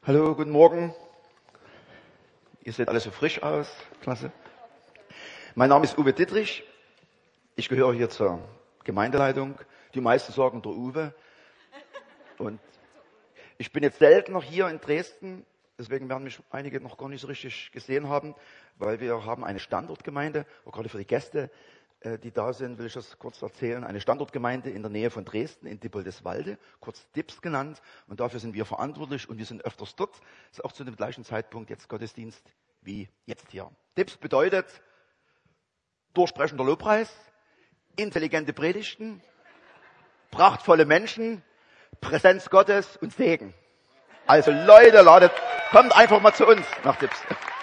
Hallo, guten Morgen. Ihr seht alle so frisch aus. Klasse. Mein Name ist Uwe Dittrich. Ich gehöre hier zur Gemeindeleitung. Die meisten sagen der Uwe. Und ich bin jetzt selten noch hier in Dresden. Deswegen werden mich einige noch gar nicht so richtig gesehen haben, weil wir haben eine Standortgemeinde. Und gerade für die Gäste, die da sind, will ich das kurz erzählen. Eine Standortgemeinde in der Nähe von Dresden, in Dippoldeswalde, kurz DIPS genannt. Und dafür sind wir verantwortlich und wir sind öfters dort. Das ist auch zu dem gleichen Zeitpunkt jetzt Gottesdienst wie jetzt hier. DIPS bedeutet durchbrechender Lobpreis, intelligente Predigten, prachtvolle Menschen, Präsenz Gottes und Segen. Also Leute, kommt einfach mal zu uns nach DIPS.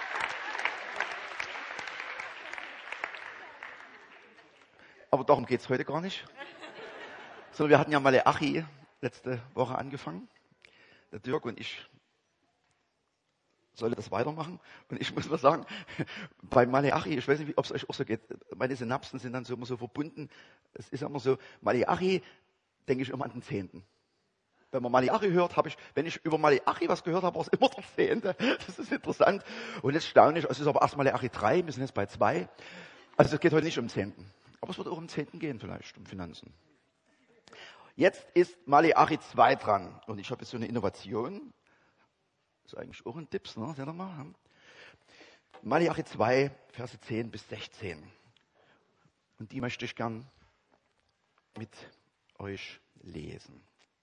Aber darum geht's heute gar nicht. Sondern wir hatten ja Maleachi letzte Woche angefangen. Der Dirk und ich sollte das weitermachen. Und ich muss mal sagen, bei Maleachi, ich weiß nicht, ob es euch auch so geht, meine Synapsen sind dann so immer so verbunden. Es ist immer so, Maleachi, denke ich immer an den 10. Wenn man Maleachi hört, wenn ich über Maleachi was gehört habe, war es immer der 10. Das ist interessant. Und jetzt staunlich, es ist aber erst Maleachi 3, wir sind jetzt bei 2. Also es geht heute nicht um 10. Aber es wird auch um 10. gehen vielleicht, um Finanzen. Jetzt ist Maleachi 2 dran. Und ich habe jetzt so eine Innovation. Das ist eigentlich auch ein Tipps, ne? Seht ihr mal. Maleachi 2, Verse 10 bis 16. Und die möchte ich gern mit euch lesen.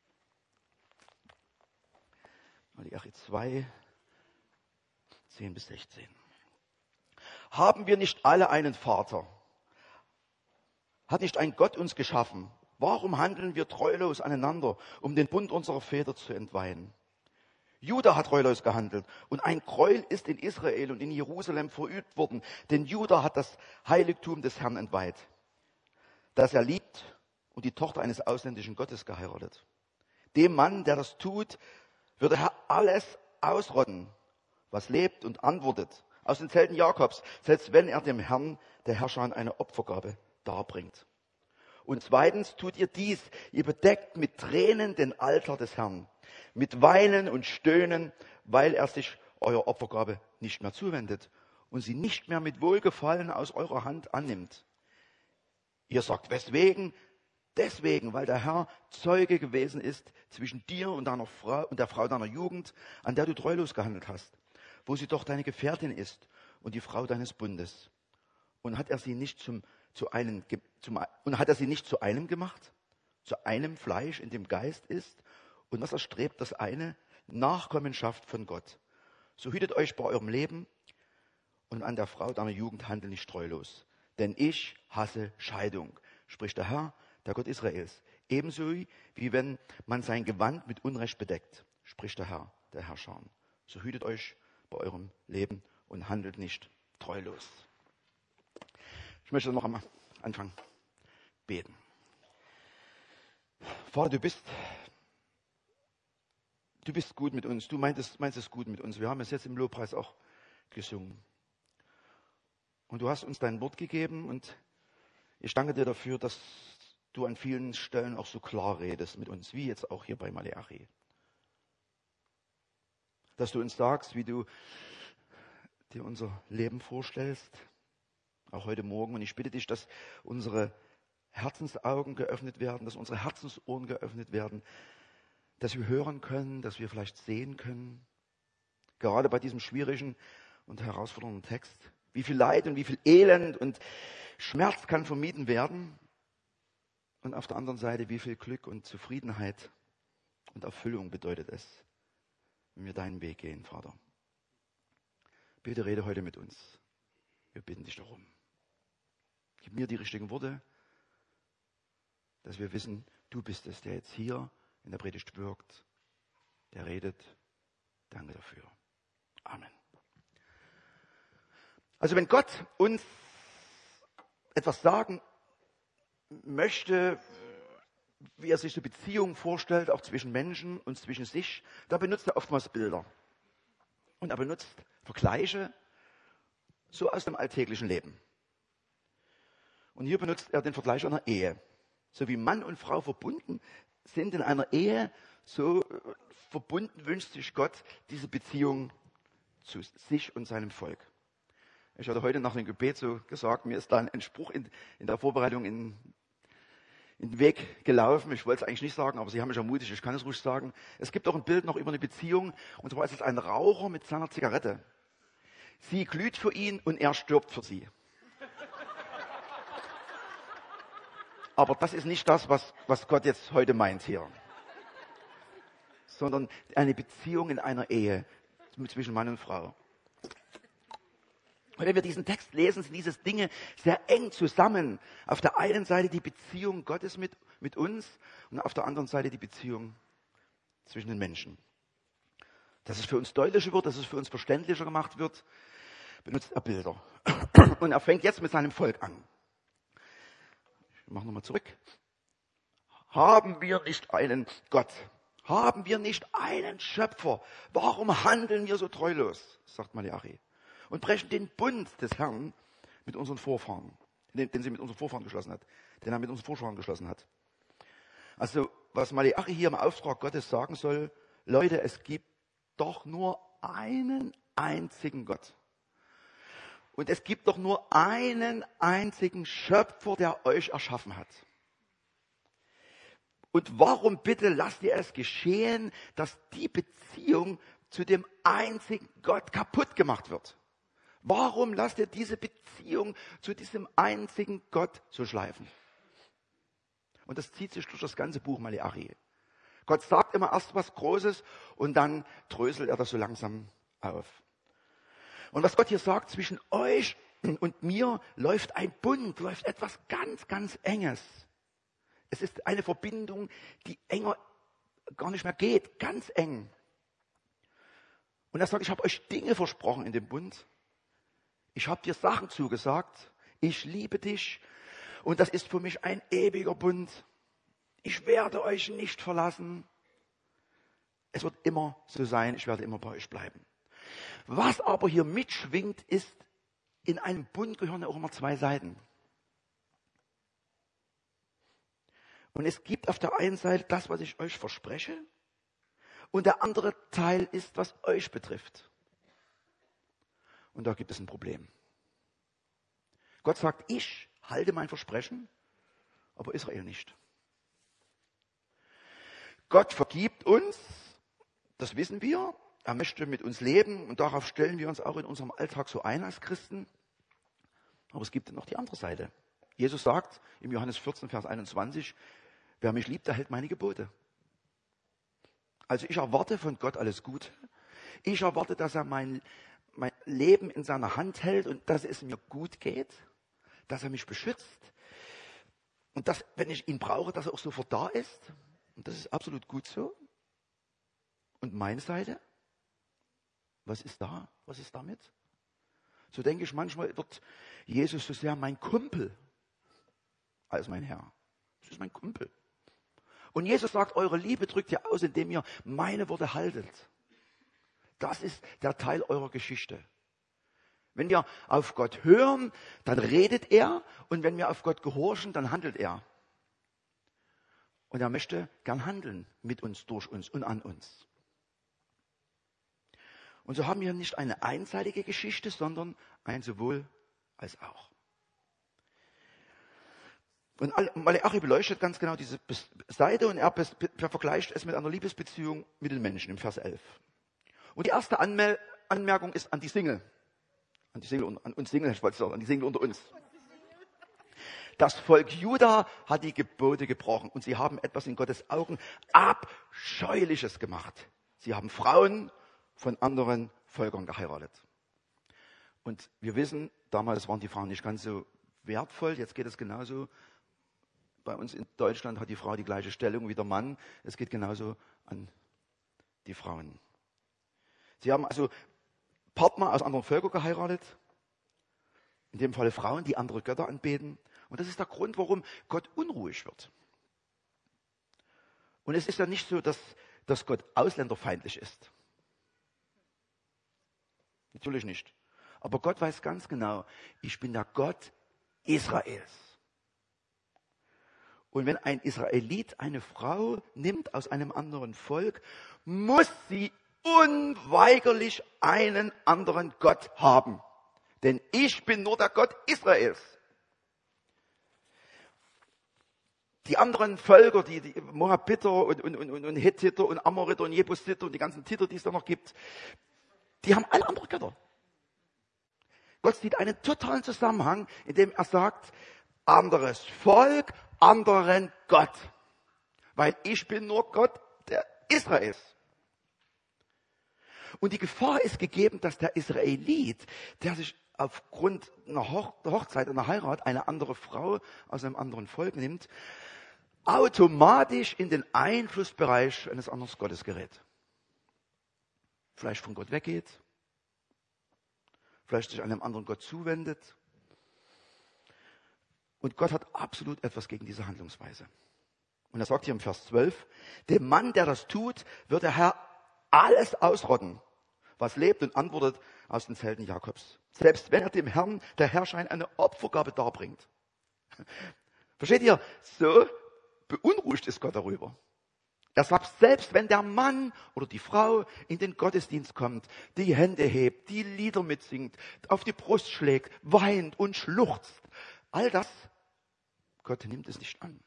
Maleachi 2, 10 bis 16. Haben wir nicht alle einen Vater? Hat nicht ein Gott uns geschaffen? Warum handeln wir treulos aneinander, um den Bund unserer Väter zu entweihen? Juda hat treulos gehandelt und ein Gräuel ist in Israel und in Jerusalem verübt worden, denn Juda hat das Heiligtum des Herrn entweiht, das er liebt und die Tochter eines ausländischen Gottes geheiratet. Dem Mann, der das tut, wird der Herr alles ausrotten, was lebt und antwortet, aus den Zelten Jakobs, selbst wenn er dem Herrn, der Herrscher, eine Opfergabe darbringt. Und zweitens tut ihr dies, ihr bedeckt mit Tränen den Altar des Herrn, mit Weinen und Stöhnen, weil er sich eurer Opfergabe nicht mehr zuwendet und sie nicht mehr mit Wohlgefallen aus eurer Hand annimmt. Ihr sagt, weswegen? Deswegen, weil der Herr Zeuge gewesen ist zwischen dir und deiner Frau und der Frau deiner Jugend, an der du treulos gehandelt hast, wo sie doch deine Gefährtin ist und die Frau deines Bundes. Und hat er sie nicht zu einem gemacht, zu einem Fleisch, in dem Geist ist, und was erstrebt das eine? Nachkommenschaft von Gott. So hütet euch bei eurem Leben und an der Frau deiner Jugend handelt nicht treulos. Denn ich hasse Scheidung, spricht der Herr, der Gott Israels. Ebenso wie wenn man sein Gewand mit Unrecht bedeckt, spricht der Herr, der Herrscher. So hütet euch bei eurem Leben und handelt nicht treulos. Ich möchte noch am Anfang beten. Vater, du bist gut mit uns. Du meinst es gut mit uns. Wir haben es jetzt im Lobpreis auch gesungen. Und du hast uns dein Wort gegeben und ich danke dir dafür, dass du an vielen Stellen auch so klar redest mit uns, wie jetzt auch hier bei Maleachi. Dass du uns sagst, wie du dir unser Leben vorstellst, auch heute Morgen. Und ich bitte dich, dass unsere Herzensaugen geöffnet werden, dass unsere Herzensohren geöffnet werden, dass wir hören können, dass wir vielleicht sehen können. Gerade bei diesem schwierigen und herausfordernden Text. Wie viel Leid und wie viel Elend und Schmerz kann vermieden werden. Und auf der anderen Seite, wie viel Glück und Zufriedenheit und Erfüllung bedeutet es, wenn wir deinen Weg gehen, Vater. Bitte rede heute mit uns. Wir bitten dich darum. Gib mir die richtigen Worte, dass wir wissen, du bist es, der jetzt hier in der Predigt wirkt, der redet. Danke dafür. Amen. Also wenn Gott uns etwas sagen möchte, wie er sich so Beziehungen vorstellt, auch zwischen Menschen und zwischen sich, da benutzt er oftmals Bilder. Und er benutzt Vergleiche, so aus dem alltäglichen Leben. Und hier benutzt er den Vergleich einer Ehe. So wie Mann und Frau verbunden sind in einer Ehe, so verbunden wünscht sich Gott diese Beziehung zu sich und seinem Volk. Ich hatte heute nach dem Gebet so gesagt, mir ist da ein Spruch in der Vorbereitung in den Weg gelaufen. Ich wollte es eigentlich nicht sagen, aber Sie haben mich ermutigt, ich kann es ruhig sagen. Es gibt auch ein Bild noch über eine Beziehung, und zwar ist es ein Raucher mit seiner Zigarette. Sie glüht für ihn und er stirbt für sie. Aber das ist nicht das, was Gott jetzt heute meint hier. Sondern eine Beziehung in einer Ehe zwischen Mann und Frau. Und wenn wir diesen Text lesen, sind diese Dinge sehr eng zusammen. Auf der einen Seite die Beziehung Gottes mit uns und auf der anderen Seite die Beziehung zwischen den Menschen. Dass es für uns deutlicher wird, dass es für uns verständlicher gemacht wird, benutzt er Bilder. Und er fängt jetzt mit seinem Volk an. Ich mache nochmal zurück. Haben wir nicht einen Gott? Haben wir nicht einen Schöpfer? Warum handeln wir so treulos? Sagt Maleachi. Und brechen den Bund des Herrn mit unseren Vorfahren, den sie mit unseren Vorfahren geschlossen hat, den er mit unseren Vorfahren geschlossen hat. Also, was Maleachi hier im Auftrag Gottes sagen soll, Leute, es gibt doch nur einen einzigen Gott. Und es gibt doch nur einen einzigen Schöpfer, der euch erschaffen hat. Und warum bitte lasst ihr es geschehen, dass die Beziehung zu dem einzigen Gott kaputt gemacht wird? Warum lasst ihr diese Beziehung zu diesem einzigen Gott so schleifen? Und das zieht sich durch das ganze Buch Maleachi. Gott sagt immer erst was Großes und dann dröselt er das so langsam auf. Und was Gott hier sagt, zwischen euch und mir läuft ein Bund, läuft etwas ganz, ganz Enges. Es ist eine Verbindung, die enger gar nicht mehr geht, ganz eng. Und er sagt, ich habe euch Dinge versprochen in dem Bund. Ich habe dir Sachen zugesagt. Ich liebe dich. Und das ist für mich ein ewiger Bund. Ich werde euch nicht verlassen. Es wird immer so sein. Ich werde immer bei euch bleiben. Was aber hier mitschwingt, ist, in einem Bund gehören ja auch immer zwei Seiten. Und es gibt auf der einen Seite das, was ich euch verspreche. Und der andere Teil ist, was euch betrifft. Und da gibt es ein Problem. Gott sagt, ich halte mein Versprechen, aber Israel nicht. Gott vergibt uns, das wissen wir. Er möchte mit uns leben und darauf stellen wir uns auch in unserem Alltag so ein als Christen. Aber es gibt noch die andere Seite. Jesus sagt im Johannes 14, Vers 21, wer mich liebt, der hält meine Gebote. Also ich erwarte von Gott alles Gute. Ich erwarte, dass er mein Leben in seiner Hand hält und dass es mir gut geht, dass er mich beschützt und dass, wenn ich ihn brauche, dass er auch sofort da ist. Und das ist absolut gut so. Und meine Seite? Was ist da? Was ist damit? So denke ich, manchmal wird Jesus so sehr mein Kumpel als mein Herr. Das ist mein Kumpel. Und Jesus sagt, eure Liebe drückt ihr aus, indem ihr meine Worte haltet. Das ist der Teil eurer Geschichte. Wenn wir auf Gott hören, dann redet er. Und wenn wir auf Gott gehorchen, dann handelt er. Und er möchte gern handeln mit uns, durch uns und an uns. Und so haben wir nicht eine einseitige Geschichte, sondern ein sowohl als auch. Und Maleachi beleuchtet ganz genau diese Seite und er vergleicht es mit einer Liebesbeziehung mit den Menschen im Vers 11. Und die erste Anmerkung ist an die Single. An uns Single, ich wollte sagen, an die Single unter uns. Das Volk Juda hat die Gebote gebrochen und sie haben etwas in Gottes Augen Abscheuliches gemacht. Sie haben Frauen von anderen Völkern geheiratet. Und wir wissen, damals waren die Frauen nicht ganz so wertvoll, jetzt geht es genauso. Bei uns in Deutschland hat die Frau die gleiche Stellung wie der Mann. Es geht genauso an die Frauen. Sie haben also Partner aus anderen Völkern geheiratet. In dem Falle Frauen, die andere Götter anbeten. Und das ist der Grund, warum Gott unruhig wird. Und es ist ja nicht so, dass Gott ausländerfeindlich ist. Natürlich nicht. Aber Gott weiß ganz genau, ich bin der Gott Israels. Und wenn ein Israelit eine Frau nimmt aus einem anderen Volk, muss sie unweigerlich einen anderen Gott haben. Denn ich bin nur der Gott Israels. Die anderen Völker, die Moabiter und Hethiter und Amoriter und Jebusiter und die ganzen Titel, die es da noch gibt, die haben alle andere Götter. Gott sieht einen totalen Zusammenhang, in dem er sagt, anderes Volk, anderen Gott. Weil ich bin nur Gott der Israels. Und die Gefahr ist gegeben, dass der Israelit, der sich aufgrund einer Hochzeit, einer Heirat, eine andere Frau aus einem anderen Volk nimmt, automatisch in den Einflussbereich eines anderen Gottes gerät. Vielleicht von Gott weggeht, vielleicht sich einem anderen Gott zuwendet. Und Gott hat absolut etwas gegen diese Handlungsweise. Und er sagt hier im Vers 12, dem Mann, der das tut, wird der Herr alles ausrotten, was lebt und antwortet aus den Zelten Jakobs. Selbst wenn er dem Herrn, der Herrscher, eine Opfergabe darbringt. Versteht ihr? So beunruhigt ist Gott darüber. Er sagt, selbst wenn der Mann oder die Frau in den Gottesdienst kommt, die Hände hebt, die Lieder mitsingt, auf die Brust schlägt, weint und schluchzt, all das, Gott nimmt es nicht an.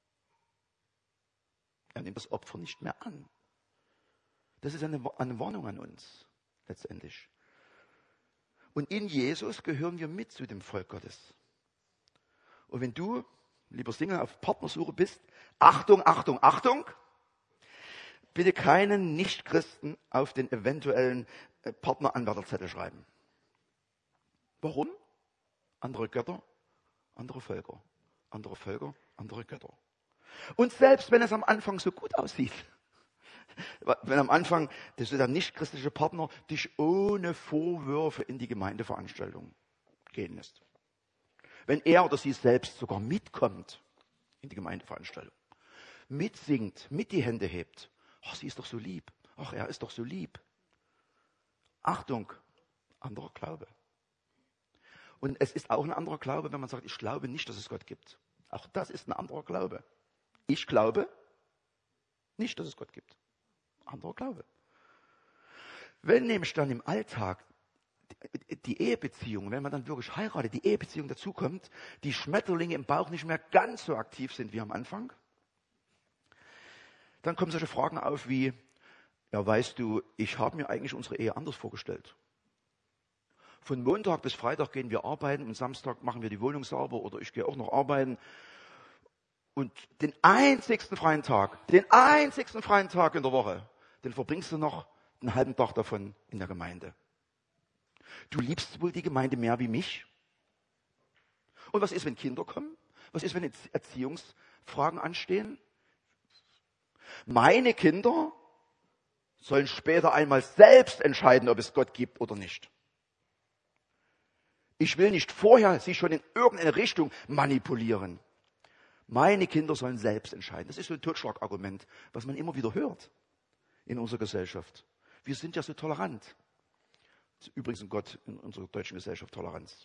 Er nimmt das Opfer nicht mehr an. Das ist eine Warnung an uns, letztendlich. Und in Jesus gehören wir mit zu dem Volk Gottes. Und wenn du, lieber Single, auf Partnersuche bist, Achtung, Achtung, Achtung, bitte keinen Nichtchristen auf den eventuellen Partneranwärterzettel schreiben. Warum? Andere Götter, andere Völker. Andere Völker, andere Götter. Und selbst wenn es am Anfang so gut aussieht, wenn am Anfang der nichtchristliche Partner dich ohne Vorwürfe in die Gemeindeveranstaltung gehen lässt. Wenn er oder sie selbst sogar mitkommt in die Gemeindeveranstaltung, mitsingt, mit die Hände hebt. Ach, sie ist doch so lieb. Ach, er ist doch so lieb. Achtung, anderer Glaube. Und es ist auch ein anderer Glaube, wenn man sagt, ich glaube nicht, dass es Gott gibt. Auch das ist ein anderer Glaube. Ich glaube nicht, dass es Gott gibt. Anderer Glaube. Wenn nämlich dann im Alltag die Ehebeziehung, wenn man dann wirklich heiratet, die Ehebeziehung dazukommt, die Schmetterlinge im Bauch nicht mehr ganz so aktiv sind wie am Anfang, dann kommen solche Fragen auf wie, ja weißt du, ich habe mir eigentlich unsere Ehe anders vorgestellt. Von Montag bis Freitag gehen wir arbeiten und Samstag machen wir die Wohnung sauber oder ich gehe auch noch arbeiten. Und den einzigsten freien Tag in der Woche, den verbringst du noch einen halben Tag davon in der Gemeinde. Du liebst wohl die Gemeinde mehr wie mich? Und was ist, wenn Kinder kommen? Was ist, wenn Erziehungsfragen anstehen? Meine Kinder sollen später einmal selbst entscheiden, ob es Gott gibt oder nicht. Ich will nicht vorher sie schon in irgendeine Richtung manipulieren. Meine Kinder sollen selbst entscheiden. Das ist so ein Totschlagargument, was man immer wieder hört in unserer Gesellschaft. Wir sind ja so tolerant. Übrigens ein Gott in unserer deutschen Gesellschaft, Toleranz.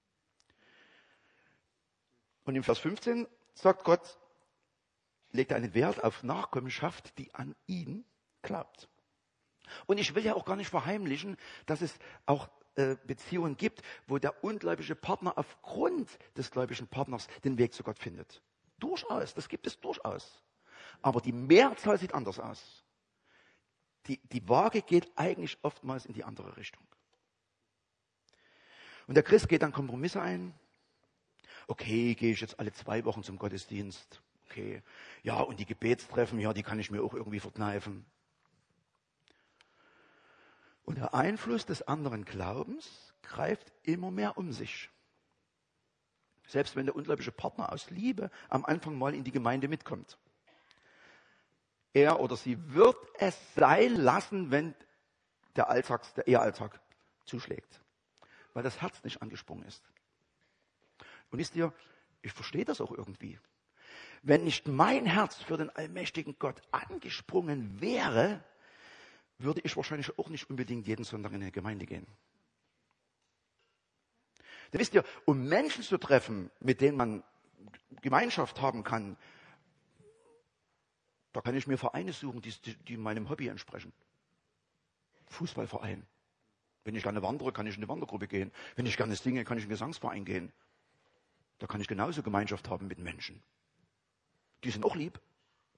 Und im Vers 15 sagt Gott, legt einen Wert auf Nachkommenschaft, die an ihn glaubt. Und ich will ja auch gar nicht verheimlichen, dass es auch Beziehungen gibt, wo der ungläubige Partner aufgrund des gläubigen Partners den Weg zu Gott findet. Durchaus, das gibt es durchaus. Aber die Mehrzahl sieht anders aus. Die Waage geht eigentlich oftmals in die andere Richtung. Und der Christ geht dann Kompromisse ein. Okay, gehe ich jetzt alle 2 Wochen zum Gottesdienst. Okay, ja, und die Gebetstreffen, ja, die kann ich mir auch irgendwie verkneifen. Und der Einfluss des anderen Glaubens greift immer mehr um sich. Selbst wenn der ungläubige Partner aus Liebe am Anfang mal in die Gemeinde mitkommt. Er oder sie wird es sein lassen, wenn der Ehealltag zuschlägt. Weil das Herz nicht angesprungen ist. Und wisst ihr, ich verstehe das auch irgendwie. Wenn nicht mein Herz für den allmächtigen Gott angesprungen wäre, würde ich wahrscheinlich auch nicht unbedingt jeden Sonntag in eine Gemeinde gehen. Denn wisst ihr, um Menschen zu treffen, mit denen man Gemeinschaft haben kann, Da kann ich mir Vereine suchen, die meinem Hobby entsprechen. Fußballverein. Wenn ich gerne wandere, kann ich in eine Wandergruppe gehen. Wenn ich gerne singe, kann ich in einen Gesangsverein gehen. Da kann ich genauso Gemeinschaft haben mit Menschen. Die sind auch lieb.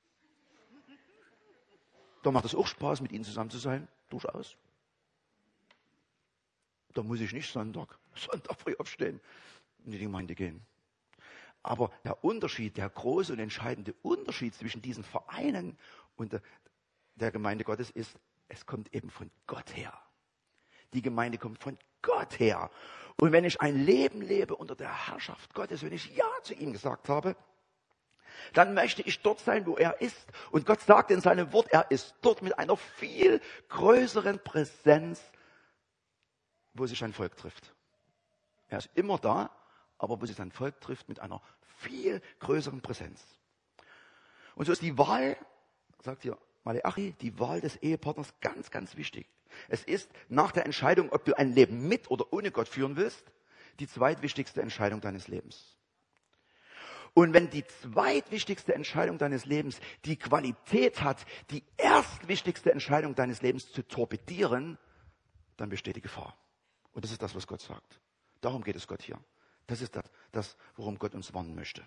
Da macht es auch Spaß, mit ihnen zusammen zu sein. Durchaus. Da muss ich nicht Sonntag früh aufstehen und in die Gemeinde gehen. Aber der Unterschied, der große und entscheidende Unterschied zwischen diesen Vereinen und der Gemeinde Gottes ist, es kommt eben von Gott her. Die Gemeinde kommt von Gott her. Und wenn ich ein Leben lebe unter der Herrschaft Gottes, wenn ich Ja zu ihm gesagt habe, dann möchte ich dort sein, wo er ist. Und Gott sagt in seinem Wort, er ist dort mit einer viel größeren Präsenz, wo sich sein Volk trifft. Er ist immer da, aber wo sich sein Volk trifft, mit einer viel größeren Präsenz. Und so ist die Wahl, sagt hier Maleachi, die Wahl des Ehepartners ganz, ganz wichtig. Es ist nach der Entscheidung, ob du ein Leben mit oder ohne Gott führen willst, die zweitwichtigste Entscheidung deines Lebens. Und wenn die zweitwichtigste Entscheidung deines Lebens die Qualität hat, die erstwichtigste Entscheidung deines Lebens zu torpedieren, dann besteht die Gefahr. Und das ist das, was Gott sagt. Darum geht es Gott hier. Das ist das, worum Gott uns warnen möchte.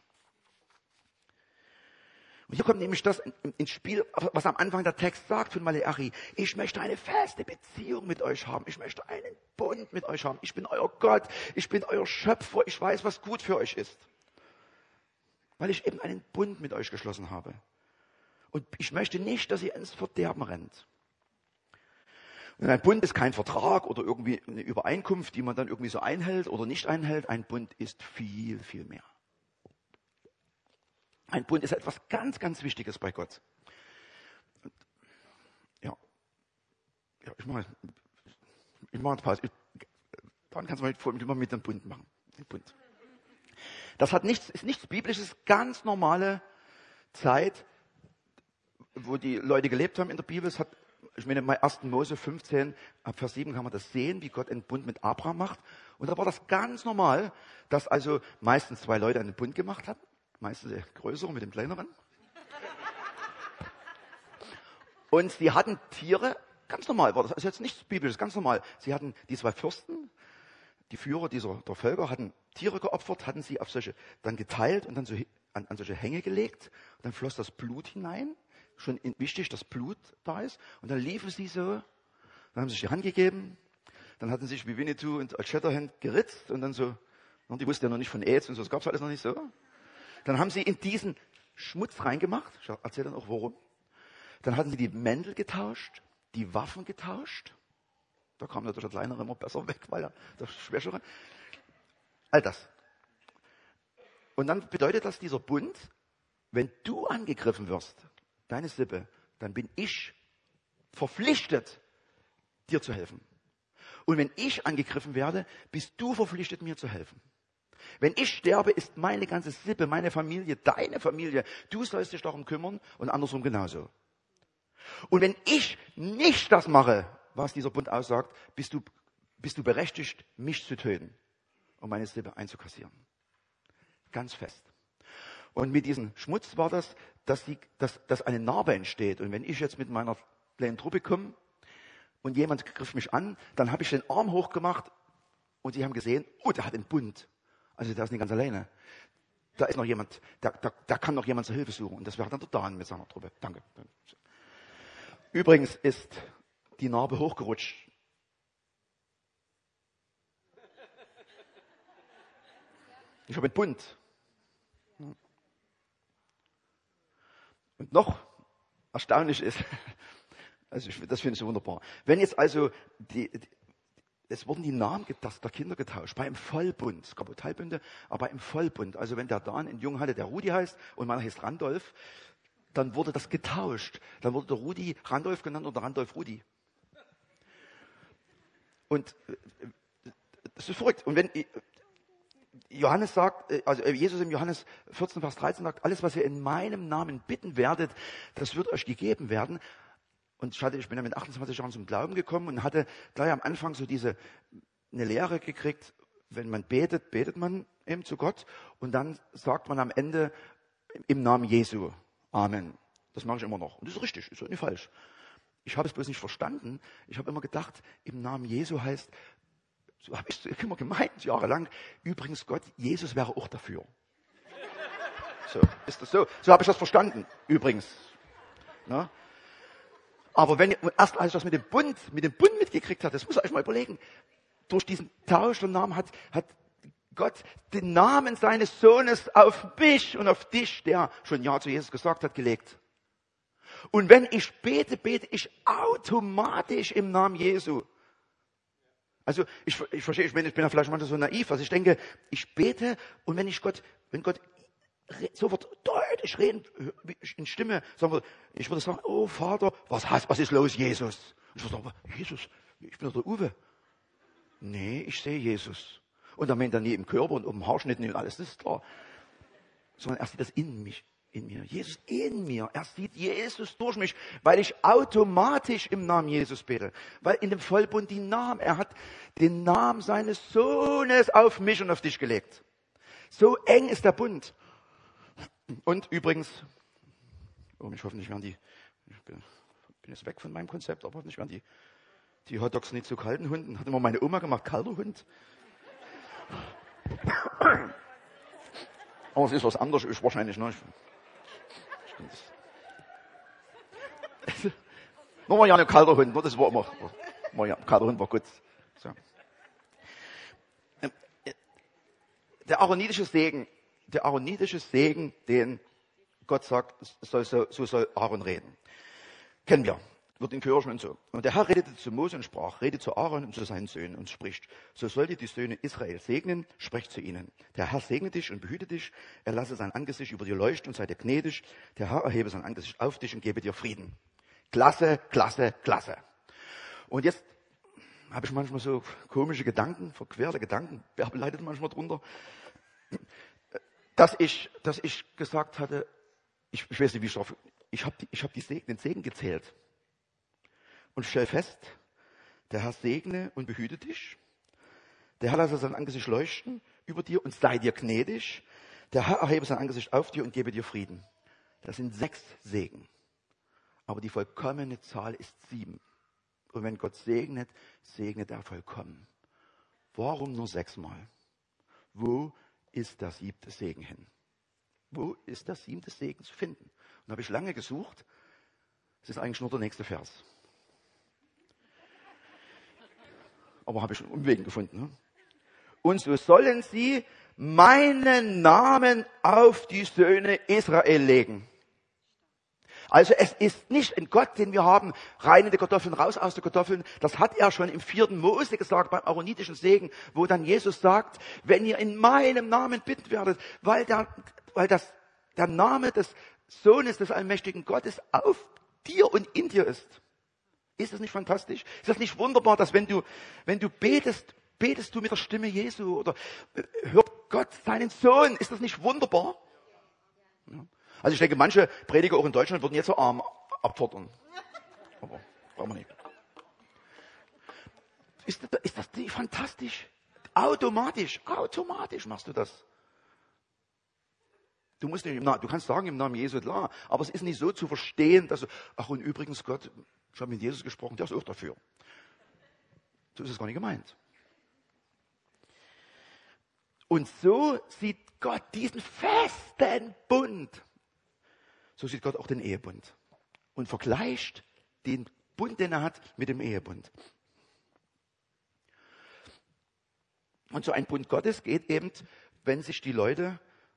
Und hier kommt nämlich das ins Spiel, was am Anfang der Text sagt von Maleachi. Ich möchte eine feste Beziehung mit euch haben. Ich möchte einen Bund mit euch haben. Ich bin euer Gott. Ich bin euer Schöpfer. Ich weiß, was gut für euch ist. Weil ich eben einen Bund mit euch geschlossen habe. Und ich möchte nicht, dass ihr ins Verderben rennt. Und ein Bund ist kein Vertrag oder irgendwie eine Übereinkunft, die man dann irgendwie so einhält oder nicht einhält. Ein Bund ist viel, viel mehr. Ein Bund ist etwas ganz, ganz Wichtiges bei Gott. Und ja, ich mache eine Pause. Dann kannst du mal mit dem Bund machen. Den Bund. Das ist nichts Biblisches, ganz normale Zeit, wo die Leute gelebt haben in der Bibel. Ich meine, bei 1. Mose 15, ab Vers 7 kann man das sehen, wie Gott einen Bund mit Abraham macht. Und da war das ganz normal, dass also meistens zwei Leute einen Bund gemacht haben. Meistens der größere mit dem kleineren. Und sie hatten Tiere, ganz normal war das, also jetzt nichts Biblisches, ganz normal. Sie hatten die zwei Fürsten, die Führer der Völker, hatten Tiere geopfert, hatten sie auf solche, dann geteilt und dann so an solche Hänge gelegt. Und dann floss das Blut hinein. Schon wichtig, dass Blut da ist. Und dann liefen sie so, dann haben sie sich die Hand gegeben, dann hatten sie sich wie Winnetou und Old Shatterhand geritzt und dann so, und die wussten ja noch nicht von AIDS und so, das gab es alles noch nicht so. Dann haben sie in diesen Schmutz reingemacht, ich erzähle dann auch warum. Dann hatten sie die Mäntel getauscht, die Waffen getauscht. Da kam natürlich der Kleinere immer besser weg, weil er der Schwächere. All das. Und dann bedeutet das dieser Bund, wenn du angegriffen wirst, deine Sippe, dann bin ich verpflichtet, dir zu helfen. Und wenn ich angegriffen werde, bist du verpflichtet, mir zu helfen. Wenn ich sterbe, ist meine ganze Sippe, meine Familie, deine Familie. Du sollst dich darum kümmern und andersrum genauso. Und wenn ich nicht das mache, was dieser Bund aussagt, bist du berechtigt, mich zu töten, um meine Sippe einzukassieren. Ganz fest. Und mit diesem Schmutz war das, dass eine Narbe entsteht. Und wenn ich jetzt mit meiner kleinen Truppe komme und jemand griff mich an, dann habe ich den Arm hochgemacht und sie haben gesehen, oh, der hat einen Bund. Also der ist nicht ganz alleine. Da ist noch jemand, da kann noch jemand zur Hilfe suchen. Und das wäre dann der Dan mit seiner Truppe. Danke. Übrigens ist die Narbe hochgerutscht. Ich habe einen Bund. Und noch erstaunlich ist, also das finde ich so wunderbar. Wenn jetzt also es wurden die Namen der Kinder getauscht, bei einem Vollbund. Es gab Teilbünde, aber im Vollbund. Also wenn der Dan einen Jungen hatte, der Rudi heißt, und meiner heißt Randolph, dann wurde das getauscht. Dann wurde der Rudi Randolph genannt und der Randolph Rudi. Und das ist verrückt. Und wenn Johannes sagt, also Jesus im Johannes 14, Vers 13 sagt, alles, was ihr in meinem Namen bitten werdet, das wird euch gegeben werden. Und ich bin ja mit 28 Jahren zum Glauben gekommen und hatte gleich am Anfang so eine Lehre gekriegt, wenn man betet, betet man eben zu Gott und dann sagt man am Ende im Namen Jesu, Amen. Das mache ich immer noch. Und das ist richtig, ist nicht falsch. Ich habe es bloß nicht verstanden. Ich habe immer gedacht, im Namen Jesu heißt, so habe ich es immer gemeint, jahrelang, übrigens Gott, Jesus wäre auch dafür. So, ist das so? So habe ich das verstanden, übrigens. Na? Aber erst als ich das mit dem Bund mitgekriegt habe, das muss ich euch mal überlegen, durch diesen Tausch der Namen hat Gott den Namen seines Sohnes auf mich und auf dich, der schon Ja zu Jesus gesagt hat, gelegt. Und wenn ich bete, bete ich automatisch im Namen Jesu. Also ich verstehe, ich bin ja vielleicht manchmal so naiv, also ich denke, ich bete und wenn Gott sofort deutlich reden, in Stimme, ich würde sagen, oh Vater, was ist los, Jesus? Und ich würde sagen, Jesus, ich bin doch der Uwe. Nee, ich sehe Jesus. Und er meint dann nie im Körper und um den Haarschnitt und alles, das ist klar. Sondern er sieht das in mir. Jesus in mir. Er sieht Jesus durch mich, weil ich automatisch im Namen Jesus bete. Weil in dem Vollbund er hat den Namen seines Sohnes auf mich und auf dich gelegt. So eng ist der Bund. Und übrigens, ich hoffe nicht werden ich bin jetzt weg von meinem Konzept, aber hoffentlich werden die Hotdogs nicht zu kalten Hunden. Hat immer meine Oma gemacht, kalter Hund. Aber es ist was anderes, ist wahrscheinlich, ne? Nur ja ein kalter Hund, das war immer, ja, kalter Hund war gut. So. Der aaronitische Segen, den Gott sagt, so soll Aaron reden. Kennen wir. Wird in Kirchen und so. Und der Herr redete zu Mose und sprach, rede zu Aaron und zu seinen Söhnen und spricht, so sollt ihr die Söhne Israel segnen, sprecht zu ihnen. Der Herr segne dich und behüte dich, er lasse sein Angesicht über dir leuchten und sei dir gnädig. Der Herr erhebe sein Angesicht auf dich und gebe dir Frieden. Klasse, klasse, klasse. Und jetzt habe ich manchmal so komische Gedanken, verquerte Gedanken, wer leidet manchmal drunter, dass ich gesagt hatte, ich weiß nicht, wie ich habe den Segen gezählt. Und stell fest, der Herr segne und behüte dich. Der Herr lasse sein Angesicht leuchten über dir und sei dir gnädig. Der Herr erhebe sein Angesicht auf dir und gebe dir Frieden. Das sind 6 Segen. Aber die vollkommene Zahl ist 7. Und wenn Gott segnet, segnet er vollkommen. Warum nur 6-mal? Wo ist der 7. Segen hin? Wo ist der 7. Segen zu finden? Und da habe ich lange gesucht. Es ist eigentlich nur der nächste Vers. Aber habe ich einen Umweg gefunden. Ne? Und so sollen sie meinen Namen auf die Söhne Israel legen. Also es ist nicht ein Gott, den wir haben, rein in die Kartoffeln, raus aus den Kartoffeln. Das hat er schon im 4. Mose gesagt, beim aaronitischen Segen, wo dann Jesus sagt, wenn ihr in meinem Namen bitten werdet, weil der Name des Sohnes des allmächtigen Gottes auf dir und in dir ist. Ist das nicht fantastisch? Ist das nicht wunderbar, dass wenn du betest du mit der Stimme Jesu oder hört Gott seinen Sohn? Ist das nicht wunderbar? Ja. Also ich denke, manche Prediger auch in Deutschland würden jetzt so Arm abfordern. Aber brauchen wir nicht. Ist das nicht fantastisch? Automatisch machst du das. Du kannst sagen im Namen Jesu, klar, aber es ist nicht so zu verstehen, dass und übrigens Gott, ich habe mit Jesus gesprochen, der ist auch dafür. So ist es gar nicht gemeint. Und so sieht Gott diesen festen Bund. So sieht Gott auch den Ehebund. Und vergleicht den Bund, den er hat, mit dem Ehebund. Und so ein Bund Gottes geht eben, wenn sich die Leute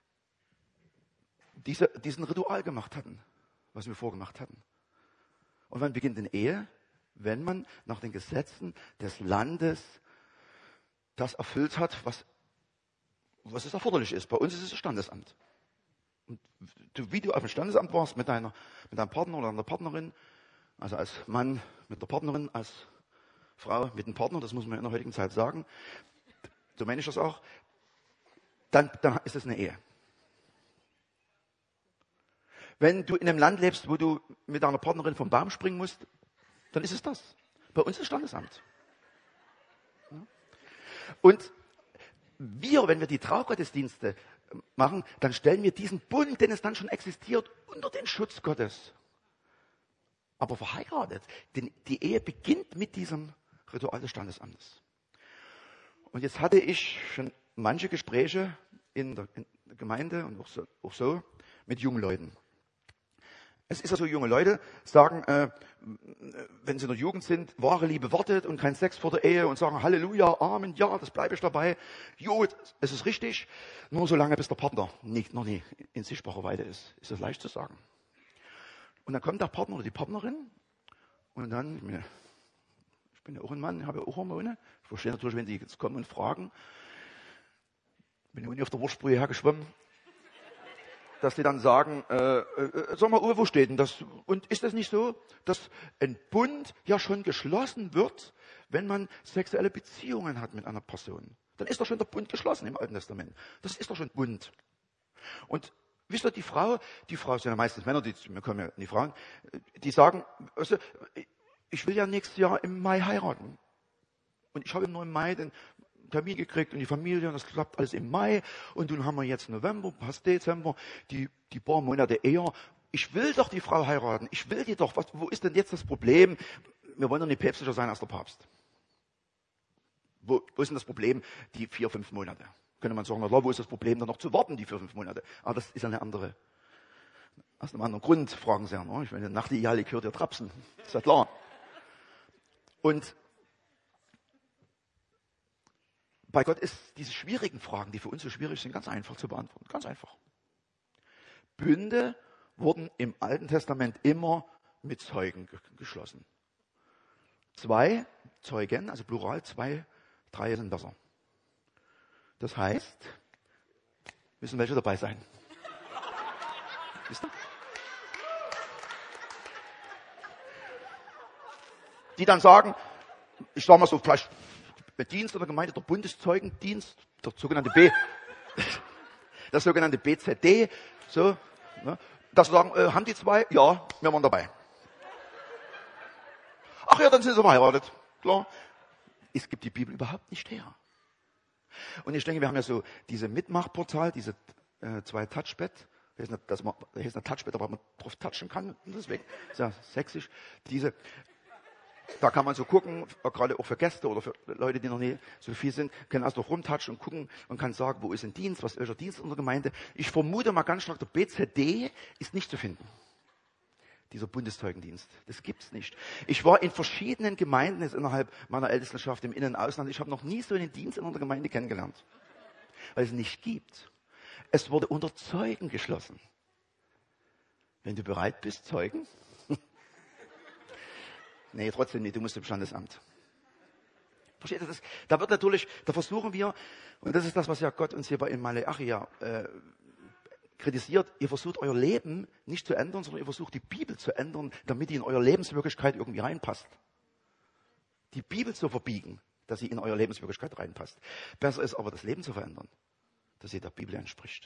diesen Ritual gemacht hatten, was wir vorgemacht hatten. Und wann beginnt eine Ehe? Wenn man nach den Gesetzen des Landes das erfüllt hat, was es erforderlich ist. Bei uns ist es das Standesamt. Und wie du auf dem Standesamt warst mit deinem Partner oder deiner Partnerin, also als Mann mit der Partnerin, als Frau mit dem Partner, das muss man in der heutigen Zeit sagen, so meine ich das auch, dann ist es eine Ehe. Wenn du in einem Land lebst, wo du mit deiner Partnerin vom Baum springen musst, dann ist es das. Bei uns ist Standesamt. Und wenn wir die Traugottesdienste machen, dann stellen wir diesen Bund, den es dann schon existiert, unter den Schutz Gottes. aber verheiratet. Denn die Ehe beginnt mit diesem Ritual des Standesamtes. Und jetzt hatte ich schon manche Gespräche in der Gemeinde und auch so mit jungen Leuten. Es ist ja so, junge Leute sagen, wenn sie in der Jugend sind, wahre Liebe wartet und kein Sex vor der Ehe und sagen Halleluja, Amen, ja, das bleibe ich dabei. Gut, es ist richtig, nur solange bis der Partner noch nie in sichtbarer Weite ist das leicht zu sagen. Und dann kommt der Partner oder die Partnerin und dann, ich bin ja auch ein Mann, habe ja auch Hormone. Ich verstehe natürlich, wenn die jetzt kommen und fragen, bin ja auch nicht auf der Wurstbrühe hergeschwommen, dass die dann sagen, sag mal, Uwe, wo steht denn das? Und ist das nicht so, dass ein Bund ja schon geschlossen wird, wenn man sexuelle Beziehungen hat mit einer Person? Dann ist doch schon der Bund geschlossen im Alten Testament. Das ist doch schon Bund. Und wisst ihr, die Frau sind ja meistens Männer, wir kommen ja die Frauen, die sagen, also, ich will ja nächstes Jahr im Mai heiraten. Und ich habe nur im Mai den Termin gekriegt und die Familie und das klappt alles im Mai. Und nun haben wir jetzt November, fast Dezember, die paar Monate eher. Ich will doch die Frau heiraten. Ich will die doch. Wo ist denn jetzt das Problem? Wir wollen doch nicht päpstlicher sein als der Papst. Wo ist denn das Problem? Die 4-5 Monate. Könnte man sagen, wo ist das Problem, dann noch zu warten, die 4-5 Monate? Aber das ist eine andere, aus einem anderen Grund, fragen sie ja. Ne? Ich meine, nach der Idealik hört ihr Trapsen. Ist ja klar. Und bei Gott ist diese schwierigen Fragen, die für uns so schwierig sind, ganz einfach zu beantworten. Ganz einfach. Bünde wurden im Alten Testament immer mit Zeugen geschlossen. 2 Zeugen, also Plural, 2, 3 sind besser. Das heißt, müssen welche dabei sein. Wisst ihr? Die dann sagen, ich sage mal so, vielleicht der Dienst oder Gemeinde, der Bundeszeugendienst, der sogenannte BZD, so, ne, dass sie sagen, haben die 2? Ja, wir waren dabei. Ach ja, dann sind sie verheiratet. Klar. Es gibt die Bibel überhaupt nicht her. Und ich denke, wir haben ja so diese Mitmachportal, diese 2 Touchpad. Hier ist ein Touchpad, aber man drauf touchen kann. Deswegen ist ja sächsisch. Da kann man so gucken, gerade auch für Gäste oder für Leute, die noch nie so viel sind, können also rumtatschen und gucken und kann sagen, wo ist ein Dienst, was ist der Dienst in der Gemeinde. Ich vermute mal ganz stark, der BZD ist nicht zu finden. Dieser Bundeszeugendienst. Das gibt's nicht. Ich war in verschiedenen Gemeinden jetzt innerhalb meiner Ältestenschaft im In- und Ausland. Ich habe noch nie so einen Dienst in einer Gemeinde kennengelernt. Weil es nicht gibt. Es wurde unter Zeugen geschlossen. Wenn du bereit bist, Zeugen? Nee, trotzdem nicht, du musst im Standesamt. Versteht ihr das? Da versuchen wir, und das ist das, was ja Gott uns hier in Maleachi kritisiert, ihr versucht euer Leben nicht zu ändern, sondern ihr versucht die Bibel zu ändern, damit die in eure Lebenswirklichkeit irgendwie reinpasst. Die Bibel zu verbiegen, dass sie in eure Lebenswirklichkeit reinpasst. Besser ist aber, das Leben zu verändern, dass sie der Bibel entspricht.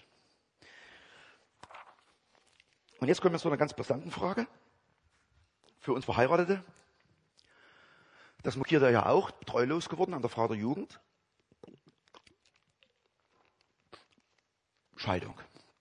Und jetzt kommen wir zu einer ganz brisanten Frage. Für uns Verheiratete. Das markiert er ja auch, treulos geworden an der Frau der Jugend. Scheidung.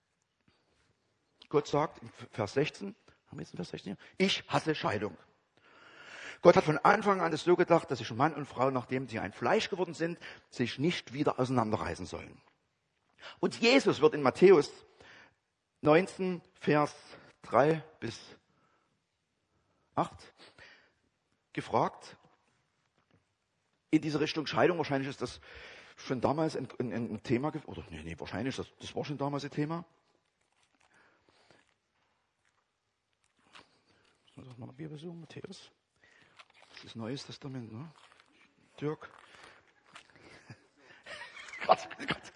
Gott sagt in Vers 16, haben wir jetzt in Vers 16 hier? Ich hasse Scheidung. Gott hat von Anfang an es so gedacht, dass sich Mann und Frau, nachdem sie ein Fleisch geworden sind, sich nicht wieder auseinanderreißen sollen. Und Jesus wird in Matthäus 19, Vers 3 bis 8 gefragt, in diese Richtung Scheidung. Wahrscheinlich ist das schon damals ein Thema, oder nee, wahrscheinlich, das war schon damals ein Thema. Ich muss mal Bibel suchen, Matthäus. Das ist Neues Testament, ne? Dirk. Gott.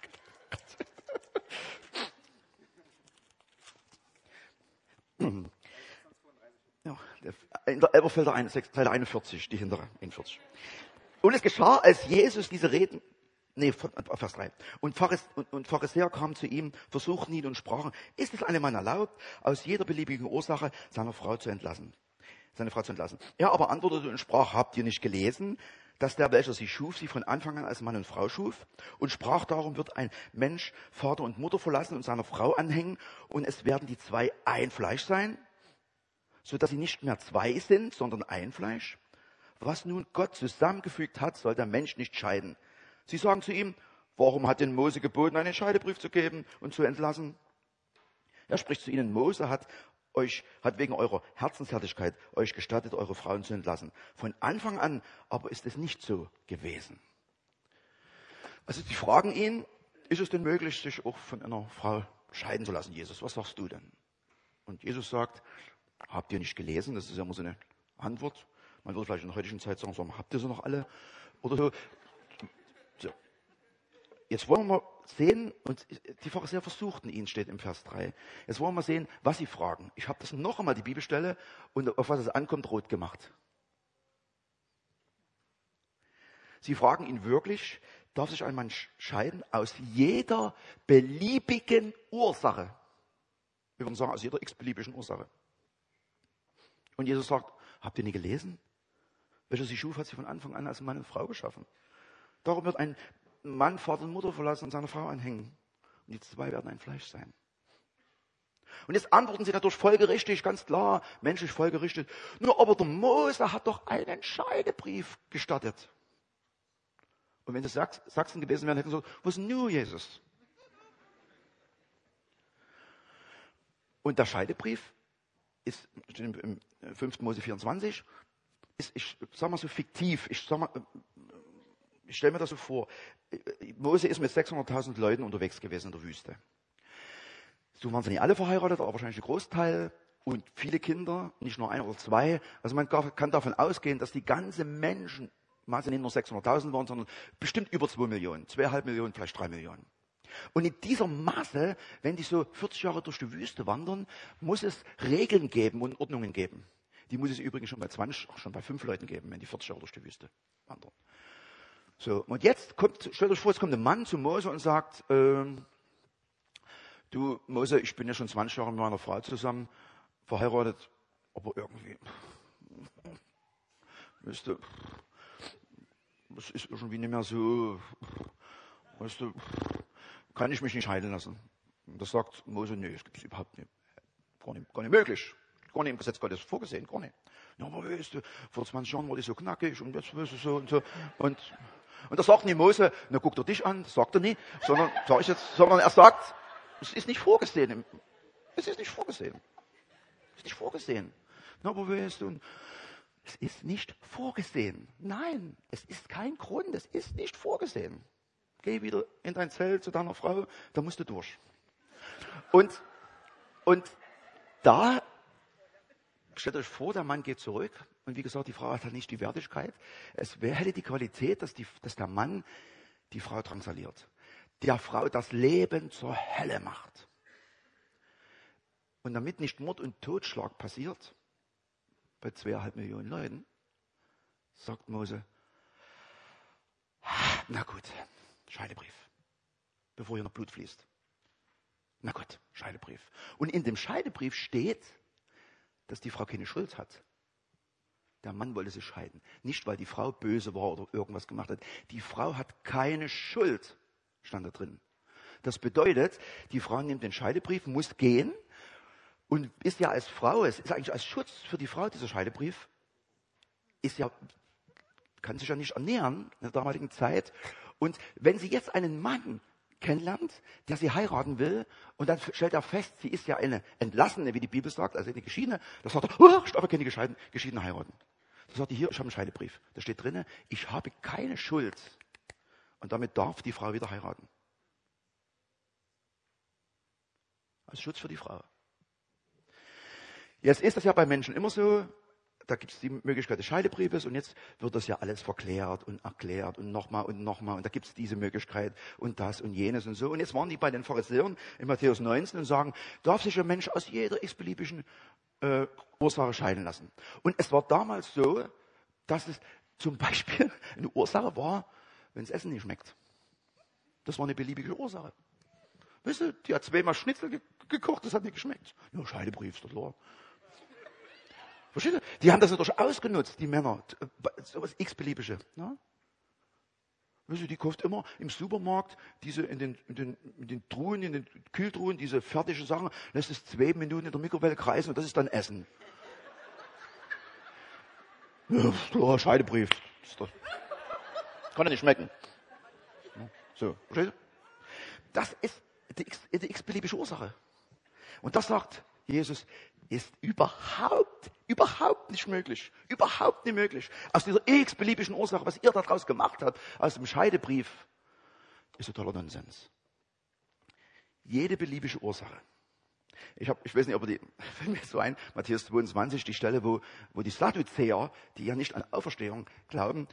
Ja, in der Elberfelder Seite 41, die hintere 41. Und es geschah, als Jesus diese Reden, Vers 3. Und Pharisäer kamen zu ihm, versuchten ihn und sprachen, ist es einem Mann erlaubt, aus jeder beliebigen Ursache seine Frau zu entlassen? Er aber antwortete und sprach, habt ihr nicht gelesen, dass der, welcher sie schuf, sie von Anfang an als Mann und Frau schuf? Und sprach, darum wird ein Mensch Vater und Mutter verlassen und seiner Frau anhängen und es werden die 2 ein Fleisch sein? sodass sie nicht mehr zwei sind, sondern ein Fleisch? Was nun Gott zusammengefügt hat, soll der Mensch nicht scheiden. Sie sagen zu ihm, warum hat denn Mose geboten, einen Scheidebrief zu geben und zu entlassen? Er spricht zu ihnen, Mose hat wegen eurer Herzenshärtigkeit euch gestattet, eure Frauen zu entlassen. Von Anfang an aber ist es nicht so gewesen. Also sie fragen ihn, ist es denn möglich, sich auch von einer Frau scheiden zu lassen, Jesus? Was sagst du denn? Und Jesus sagt, habt ihr nicht gelesen? Das ist ja immer so eine Antwort. Man würde vielleicht in der heutigen Zeit sagen, habt ihr sie noch alle? Oder so. Jetzt wollen wir mal sehen, und die Pharisäer versuchten ihn, steht im Vers 3. Jetzt wollen wir mal sehen, was sie fragen. Ich habe das noch einmal, die Bibelstelle, und auf was es ankommt, rot gemacht. Sie fragen ihn wirklich, darf sich ein Mann scheiden aus jeder beliebigen Ursache? Wir würden sagen, aus jeder x-beliebigen Ursache. Und Jesus sagt, habt ihr nie gelesen? Welcher sie schuf, hat sie von Anfang an als Mann und Frau geschaffen. Darum wird ein Mann Vater und Mutter verlassen und seine Frau anhängen. Und die zwei werden ein Fleisch sein. Und jetzt antworten sie natürlich folgerichtig, ganz klar, menschlich folgerichtig. Nur aber der Mose hat doch einen Scheidebrief gestattet. Und wenn sie Sachsen gewesen wären, hätten sie gesagt, was nun, Jesus? Und der Scheidebrief ist im 5. Mose 24, ist, ich sag mal so fiktiv, ich stelle mir das so vor. Mose ist mit 600.000 Leuten unterwegs gewesen in der Wüste. So waren sie nicht alle verheiratet, aber wahrscheinlich ein Großteil und viele Kinder, nicht nur ein oder zwei. Also man kann davon ausgehen, dass die ganze Menschenmasse nicht nur 600.000 waren, sondern bestimmt über 2 Millionen, 2,5 Millionen, vielleicht 3 Millionen. Und in dieser Masse, wenn die so 40 Jahre durch die Wüste wandern, muss es Regeln geben und Ordnungen geben. Die muss es übrigens schon bei 20, schon bei 5 Leuten geben, wenn die 40 Jahre durch die Wüste wandern. So, und jetzt stellt euch vor, jetzt kommt ein Mann zu Mose und sagt, du Mose, ich bin ja schon 20 Jahre mit meiner Frau zusammen, verheiratet, aber irgendwie, weißt du, das ist irgendwie nicht mehr so, weißt du, kann ich mich nicht scheiden lassen. Und das sagt Mose, nee, das gibt es überhaupt nicht. Gar nicht möglich. Gar nicht im Gesetz Gottes vorgesehen, gar nicht. Ja, aber weißt du, vor 20 Jahren war die so knackig und jetzt weißt du so und so. Und da sagt nicht Mose, na guck dir dich an, das sagt er nicht, sondern er sagt, es ist nicht vorgesehen. Es ist nicht vorgesehen. Es ist nicht vorgesehen. Na, aber weißt du, es ist nicht vorgesehen. Nein, es ist kein Grund, es ist nicht vorgesehen. Geh wieder in dein Zelt zu deiner Frau, da musst du durch. Und da, stellt euch vor, der Mann geht zurück. Und wie gesagt, die Frau hat halt nicht die Wertigkeit. Hätte die Qualität, dass der Mann die Frau drangsaliert. Der Frau das Leben zur Hölle macht. Und damit nicht Mord und Totschlag passiert, bei 2,5 Millionen Leuten, sagt Mose, na gut, Scheidebrief, bevor hier noch Blut fließt. Na gut, Scheidebrief. Und in dem Scheidebrief steht, dass die Frau keine Schuld hat. Der Mann wollte sich scheiden. Nicht, weil die Frau böse war oder irgendwas gemacht hat. Die Frau hat keine Schuld, stand da drin. Das bedeutet, die Frau nimmt den Scheidebrief, muss gehen und ist ja als Frau, es ist eigentlich als Schutz für die Frau, dieser Scheidebrief, kann sich ja nicht ernähren in der damaligen Zeit. Und wenn sie jetzt einen Mann kennenlernt, der sie heiraten will, und dann stellt er fest, sie ist ja eine Entlassene, wie die Bibel sagt, also eine Geschiedene, da sagt er, ich darf keine Geschiedene heiraten. Da sagt er, hier, ich habe einen Scheidebrief. Da steht drin, ich habe keine Schuld. Und damit darf die Frau wieder heiraten. Als Schutz für die Frau. Jetzt ist das ja bei Menschen immer so, da gibt es die Möglichkeit des Scheidebriefes und jetzt wird das ja alles verklärt und erklärt und nochmal und nochmal und da gibt es diese Möglichkeit und das und jenes und so. Und jetzt waren die bei den Pharisäern in Matthäus 19 und sagen, darf sich ein Mensch aus jeder x-beliebigen Ursache scheiden lassen. Und es war damals so, dass es zum Beispiel eine Ursache war, wenn das Essen nicht schmeckt. Das war eine beliebige Ursache. Weißt du, die hat 2-mal Schnitzel gekocht, das hat nicht geschmeckt. Ja, Scheidebrief, ist doch klar. Versteht ihr? Die haben das natürlich ausgenutzt, die Männer. So was x-beliebige. Ne? Weißt du, die kauft immer im Supermarkt diese in den Truhen, in den Kühltruhen, diese fertigen Sachen, lässt es 2 Minuten in der Mikrowelle kreisen und das ist dann Essen. Ja, Scheidebrief. Kann ja nicht schmecken. So, verstehst du? Das ist die x-beliebige Ursache. Und das sagt Jesus, ist überhaupt nicht möglich. Überhaupt nicht möglich. Aus dieser x-beliebigen Ursache, was ihr daraus gemacht habt, aus dem Scheidebrief, ist totaler Nonsens. Jede beliebige Ursache. Ich weiß nicht, ob die, fällt mir so ein, Matthäus 22, die Stelle, wo die Sadduzäer, die ja nicht an Auferstehung glauben,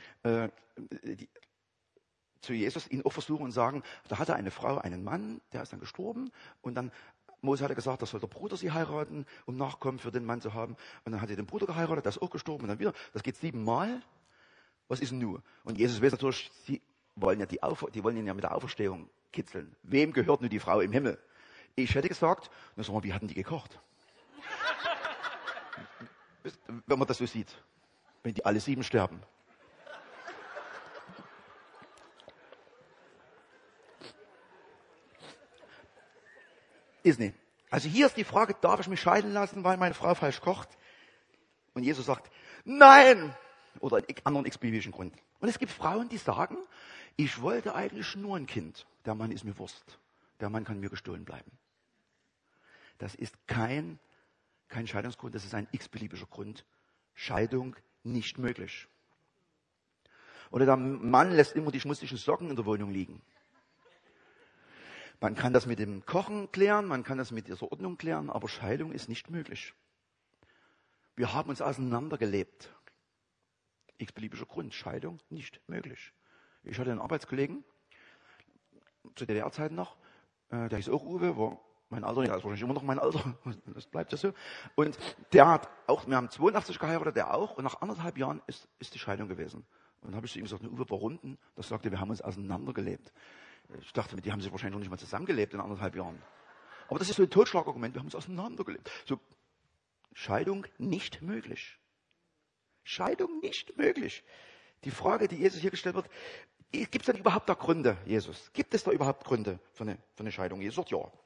zu Jesus ihn auch versuchen und sagen, da hatte eine Frau einen Mann, der ist dann gestorben und dann Mose hatte gesagt, das soll der Bruder sie heiraten, um Nachkommen für den Mann zu haben. Und dann hat sie den Bruder geheiratet, der ist auch gestorben und dann wieder. Das geht 7 Mal. Was ist denn nun? Und Jesus weiß natürlich, die wollen ihn ja mit der Auferstehung kitzeln. Wem gehört nun die Frau im Himmel? Ich hätte gesagt, na sag mal, wie hatten die gekocht? Wenn man das so sieht. Wenn die alle 7 sterben. Ist nicht. Also hier ist die Frage, darf ich mich scheiden lassen, weil meine Frau falsch kocht? Und Jesus sagt, nein! Oder einen anderen x-biblischen Grund. Und es gibt Frauen, die sagen, ich wollte eigentlich nur ein Kind. Der Mann ist mir Wurst. Der Mann kann mir gestohlen bleiben. Das ist kein Scheidungsgrund, das ist ein x-beliebiger Grund. Scheidung nicht möglich. Oder der Mann lässt immer die schmutzigen Socken in der Wohnung liegen. Man kann das mit dem Kochen klären, man kann das mit dieser Ordnung klären, aber Scheidung ist nicht möglich. Wir haben uns auseinandergelebt. X-beliebiger Grund, Scheidung nicht möglich. Ich hatte einen Arbeitskollegen, zu DDR-Zeiten noch, der hieß auch Uwe, war mein Alter, ja, ist wahrscheinlich immer noch mein Alter, das bleibt ja so. Und der hat auch, wir haben 82 geheiratet, der auch, und nach 1,5 Jahren ist die Scheidung gewesen. Und dann habe ich zu ihm gesagt, Uwe, warum denn? Das sagte, wir haben uns auseinandergelebt. Ich dachte, die haben sich wahrscheinlich noch nicht mal zusammengelebt in 1,5 Jahren. Aber das ist so ein Totschlagargument, wir haben uns auseinandergelebt. So, Scheidung nicht möglich. Scheidung nicht möglich. Die Frage, die Jesus hier gestellt wird, gibt es denn überhaupt da Gründe, Jesus? Gibt es da überhaupt Gründe für eine Scheidung? Jesus sagt ja.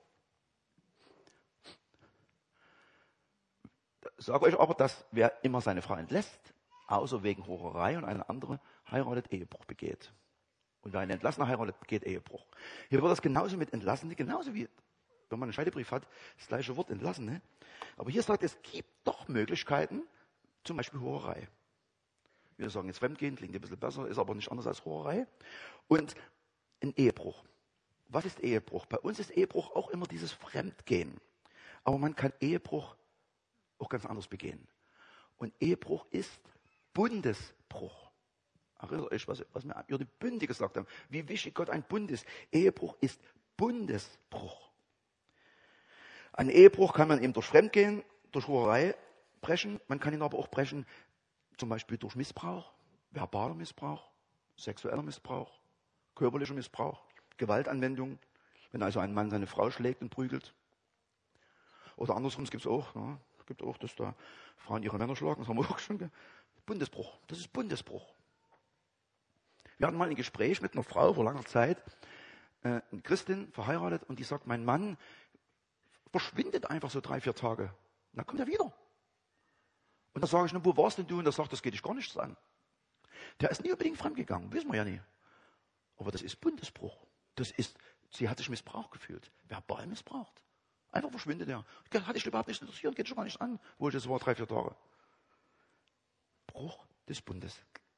Ich sage euch aber, dass wer immer seine Frau entlässt, außer wegen Hurerei und eine andere heiratet, Ehebruch begeht. Und wer einen Entlassenen heiratet, begeht Ehebruch. Hier wird das genauso mit Entlassene, genauso wie wenn man einen Scheidebrief hat, das gleiche Wort Entlassene. Aber hier sagt es gibt doch Möglichkeiten, zum Beispiel Hurerei. Wir sagen jetzt Fremdgehen, klingt ein bisschen besser, ist aber nicht anders als Hurerei. Und ein Ehebruch. Was ist Ehebruch? Bei uns ist Ehebruch auch immer dieses Fremdgehen. Aber man kann Ehebruch auch ganz anders begehen. Und Ehebruch ist Bundesbruch. Erinnert euch, was wir über die Bünde gesagt haben. Wie wichtig Gott ein Bund ist. Ehebruch ist Bundesbruch. Ein Ehebruch kann man eben durch Fremdgehen, durch Hurerei brechen. Man kann ihn aber auch brechen, zum Beispiel durch Missbrauch, verbaler Missbrauch, sexueller Missbrauch, körperlicher Missbrauch, Gewaltanwendung. Wenn also ein Mann seine Frau schlägt und prügelt. Oder andersrum, es gibt auch, ne? Es gibt auch, dass da Frauen ihre Männer schlagen. Das haben wir auch schon. Bundesbruch. Das ist Bundesbruch. Wir hatten mal ein Gespräch mit einer Frau vor langer Zeit, eine Christin, verheiratet, und die sagt, mein Mann verschwindet einfach so 3-4 Tage. Und dann kommt er wieder. Und dann sage ich, wo warst denn du? Und er sagt, das geht dich gar nichts an. Der ist nie unbedingt fremdgegangen, wissen wir ja nie. Aber das ist Bundesbruch. Sie hat sich missbraucht gefühlt, verbal missbraucht. Einfach verschwindet er. Hat dich überhaupt nicht interessiert, geht schon gar nicht an, wo ich das war, 3-4 Tage. Bruch des Bundes.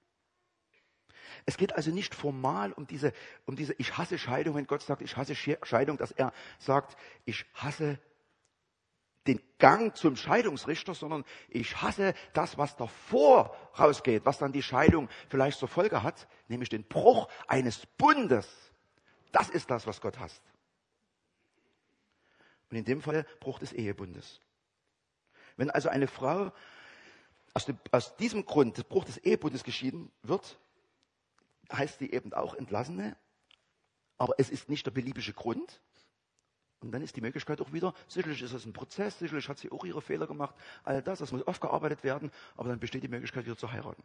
Es geht also nicht formal um diese ich hasse Scheidung, wenn Gott sagt, ich hasse Scheidung, dass er sagt, ich hasse den Gang zum Scheidungsrichter, sondern ich hasse das, was davor rausgeht, was dann die Scheidung vielleicht zur Folge hat, nämlich den Bruch eines Bundes. Das ist das, was Gott hasst. Und in dem Fall Bruch des Ehebundes. Wenn also eine Frau aus diesem Grund des Bruch des Ehebundes geschieden wird, heißt sie eben auch Entlassene, aber es ist nicht der beliebige Grund. Und dann ist die Möglichkeit auch wieder, sicherlich ist es ein Prozess, sicherlich hat sie auch ihre Fehler gemacht, all das muss aufgearbeitet werden, aber dann besteht die Möglichkeit, wieder zu heiraten.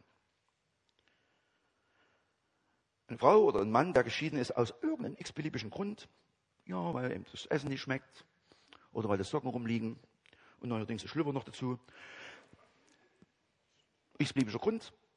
Eine Frau oder ein Mann, der geschieden ist aus irgendeinem x-beliebigen Grund, ja, weil ihm das Essen nicht schmeckt oder weil das Socken rumliegen und neuerdings ein Schlüpper noch dazu. X-beliebiger Grund,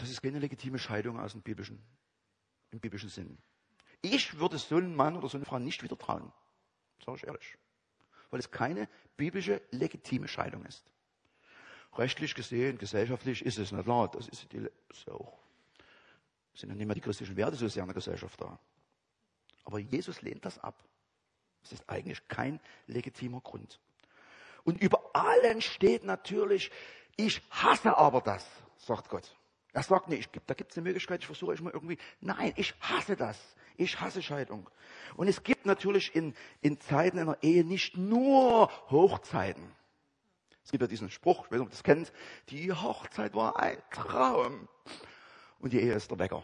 Das ist keine legitime Scheidung im biblischen Sinn. Ich würde so einen Mann oder so eine Frau nicht wieder trauen. Sag ich ehrlich. Weil es keine biblische legitime Scheidung ist. Rechtlich gesehen, gesellschaftlich ist es, na klar, das ist ja auch, sind ja nicht mehr die christlichen Werte so sehr in der Gesellschaft da. Aber Jesus lehnt das ab. Es ist eigentlich kein legitimer Grund. Und über allen steht natürlich, ich hasse aber das, sagt Gott. Er sagt nicht, da gibt es eine Möglichkeit, ich versuche euch mal irgendwie, nein, ich hasse das. Ich hasse Scheidung. Und es gibt natürlich in Zeiten einer Ehe nicht nur Hochzeiten. Es gibt ja diesen Spruch, ich weiß nicht, ob ihr das kennt, die Hochzeit war ein Traum. Und die Ehe ist der Wecker.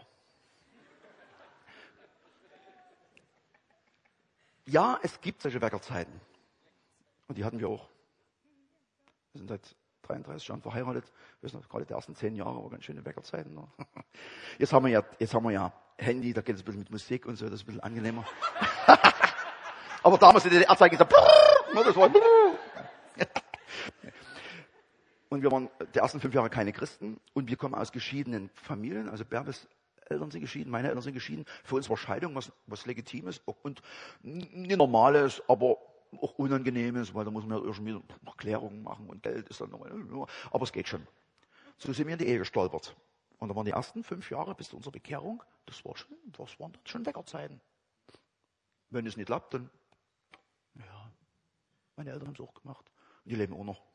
Ja, es gibt solche Weckerzeiten. Und die hatten wir auch. Wir sind seit 33 Jahren verheiratet. Ich weiß noch, gerade die ersten 10 Jahre waren ganz schöne Weckerzeiten. Ne? Jetzt haben wir ja Handy, da geht es ein bisschen mit Musik und so, das ist ein bisschen angenehmer. Aber damals in der Erzeugung gesagt, das war und wir waren die ersten 5 Jahre keine Christen und wir kommen aus geschiedenen Familien. Also Bärbes Eltern sind geschieden, meine Eltern sind geschieden. Für uns war Scheidung was Legitimes und nicht Normales, aber auch Unangenehmes, weil da muss man ja irgendwie noch Klärungen machen und Geld ist dann nochmal. Aber es geht schon. So sind wir in die Ehe gestolpert. Und da waren die ersten 5 Jahre bis zu unserer Bekehrung, das waren schon Weckerzeiten. Wenn es nicht klappt, dann, ja, meine Eltern haben es auch gemacht. Und die leben auch noch.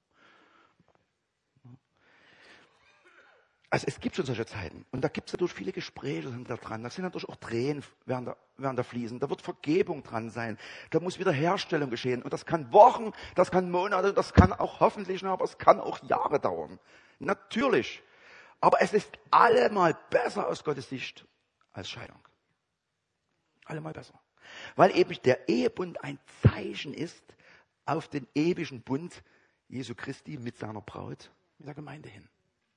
Also es gibt schon solche Zeiten. Und da gibt es natürlich viele Gespräche da dran. Da sind natürlich auch Tränen während der Fließen. Da wird Vergebung dran sein. Da muss Wiederherstellung geschehen. Und das kann Wochen, das kann Monate, das kann auch hoffentlich, aber es kann auch Jahre dauern. Natürlich. Aber es ist allemal besser aus Gottes Sicht als Scheidung. Allemal besser. Weil eben der Ehebund ein Zeichen ist auf den ewigen Bund Jesu Christi mit seiner Braut, mit der Gemeinde hin.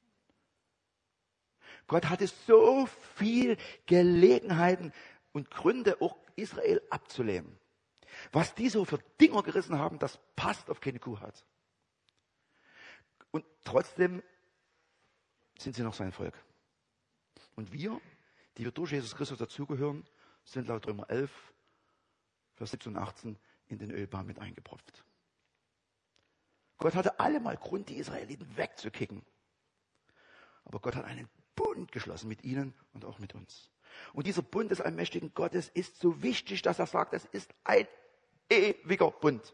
Gott hatte so viel Gelegenheiten und Gründe, auch Israel abzulehnen. Was die so für Dinger gerissen haben, das passt auf keine Kuh hat. Und trotzdem sind sie noch sein Volk. Und wir, die wir durch Jesus Christus dazugehören, sind laut Römer 11, Vers 17 und 18 in den Ölbaum mit eingepropft. Gott hatte allemal Grund, die Israeliten wegzukicken. Aber Gott hat einen Bund geschlossen mit ihnen und auch mit uns. Und dieser Bund des allmächtigen Gottes ist so wichtig, dass er sagt, es ist ein ewiger Bund.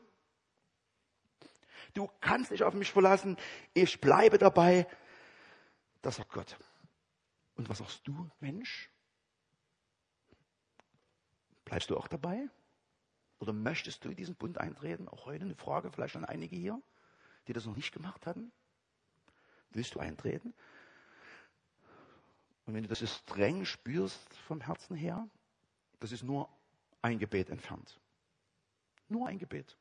Du kannst dich auf mich verlassen, ich bleibe dabei. Das sagt Gott. Und was sagst du, Mensch? Bleibst du auch dabei? Oder möchtest du in diesen Bund eintreten? Auch heute eine Frage vielleicht an einige hier, die das noch nicht gemacht hatten. Willst du eintreten? Und wenn du das so streng spürst vom Herzen her, das ist nur ein Gebet entfernt. Nur ein Gebet.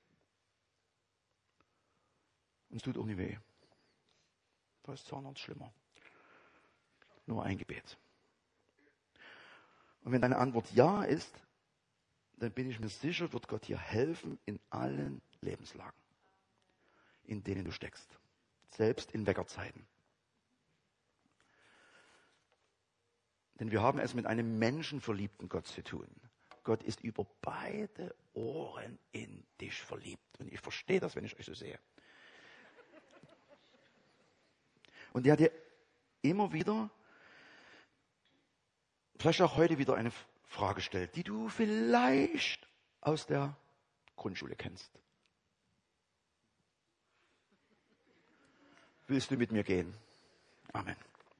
Und es tut auch nicht weh. Da ist Zahnarzt schlimmer. Nur ein Gebet. Und wenn deine Antwort ja ist, dann bin ich mir sicher, wird Gott dir helfen in allen Lebenslagen, in denen du steckst. Selbst in Weckerzeiten. Denn wir haben es mit einem menschenverliebten Gott zu tun. Gott ist über beide Ohren in dich verliebt. Und ich verstehe das, wenn ich euch so sehe. Und der dir immer wieder, vielleicht auch heute wieder eine Frage stellt, die du vielleicht aus der Grundschule kennst. Willst du mit mir gehen? Amen.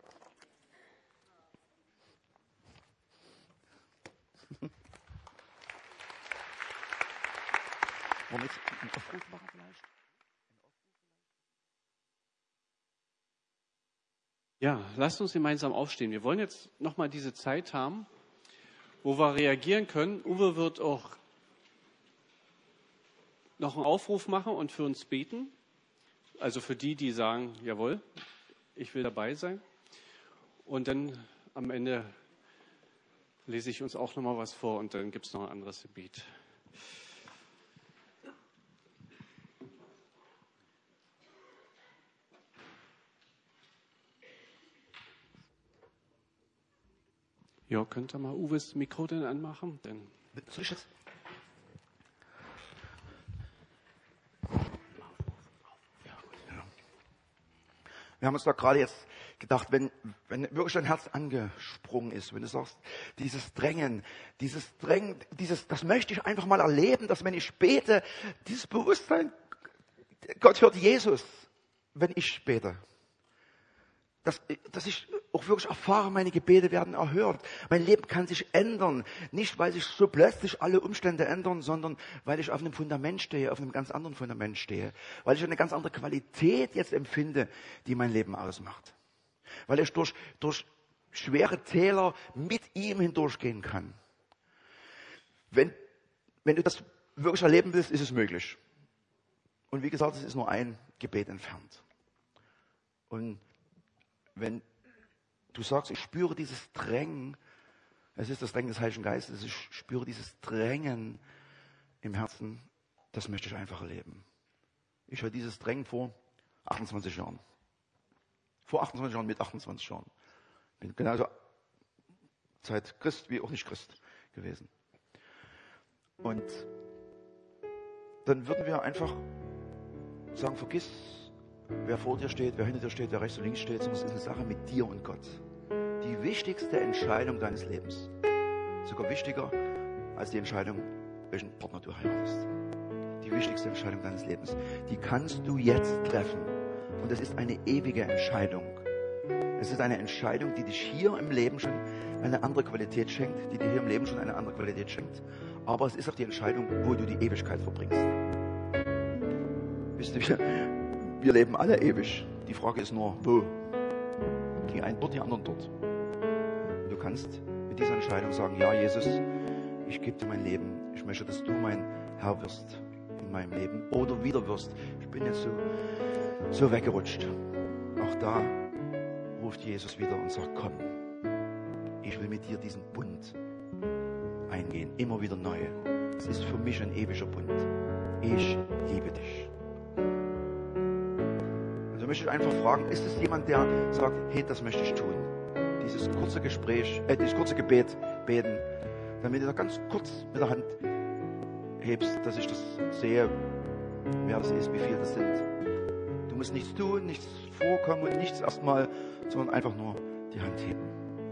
Wollen wir jetzt einen Aufruf machen vielleicht? Ja, lasst uns gemeinsam aufstehen. Wir wollen jetzt nochmal diese Zeit haben, wo wir reagieren können. Uwe wird auch noch einen Aufruf machen und für uns beten. Also für die, die sagen, jawohl, ich will dabei sein. Und dann am Ende lese ich uns auch nochmal was vor und dann gibt es noch ein anderes Gebet. Ja, könnt ihr mal Uwes Mikro denn anmachen? Denn Soll ich jetzt? Wir haben uns da gerade jetzt gedacht, wenn wirklich dein Herz angesprungen ist, wenn du sagst, dieses Drängen, das möchte ich einfach mal erleben, dass wenn ich bete, dieses Bewusstsein, Gott hört Jesus, wenn ich bete. Dass ich auch wirklich erfahre, meine Gebete werden erhört. Mein Leben kann sich ändern. Nicht, weil sich so plötzlich alle Umstände ändern, sondern weil ich auf einem Fundament stehe, auf einem ganz anderen Fundament stehe. Weil ich eine ganz andere Qualität jetzt empfinde, die mein Leben ausmacht. Weil ich durch schwere Täler mit ihm hindurchgehen kann. Wenn du das wirklich erleben willst, ist es möglich. Und wie gesagt, es ist nur ein Gebet entfernt. Und wenn du sagst, ich spüre dieses Drängen, es ist das Drängen des Heiligen Geistes, ich spüre dieses Drängen im Herzen, das möchte ich einfach erleben. Ich höre dieses Drängen vor 28 Jahren. Vor 28 Jahren, mit 28 Jahren. Bin genauso Zeit Christ wie auch nicht Christ gewesen. Und dann würden wir einfach sagen, vergiss, wer vor dir steht, wer hinter dir steht, wer rechts und links steht, sondern es ist eine Sache mit dir und Gott. Die wichtigste Entscheidung deines Lebens. Sogar wichtiger als die Entscheidung, welchen Partner du heiratest. Die wichtigste Entscheidung deines Lebens. Die kannst du jetzt treffen. Und es ist eine ewige Entscheidung. Es ist eine Entscheidung, die dich hier im Leben schon eine andere Qualität schenkt, die dir hier im Leben schon eine andere Qualität schenkt. Aber es ist auch die Entscheidung, wo du die Ewigkeit verbringst. Wisst ihr, wir leben alle ewig. Die Frage ist nur, wo? Die einen dort, die anderen dort. Und du kannst mit dieser Entscheidung sagen, ja Jesus, ich gebe dir mein Leben. Ich möchte, dass du mein Herr wirst in meinem Leben. Oder wieder wirst. Ich bin jetzt so weggerutscht. Auch da ruft Jesus wieder und sagt, komm, ich will mit dir diesen Bund eingehen. Immer wieder neu. Es ist für mich ein ewiger Bund. Ich liebe dich. Also möchte ich einfach fragen, ist es jemand, der sagt, hey, das möchte ich tun? Dieses kurze dieses kurze Gebet beten, damit du da ganz kurz mit der Hand hebst, dass ich das sehe, wer das ist, wie viele das sind. Du musst nichts tun, nichts vorkommen und nichts erstmal, sondern einfach nur die Hand heben.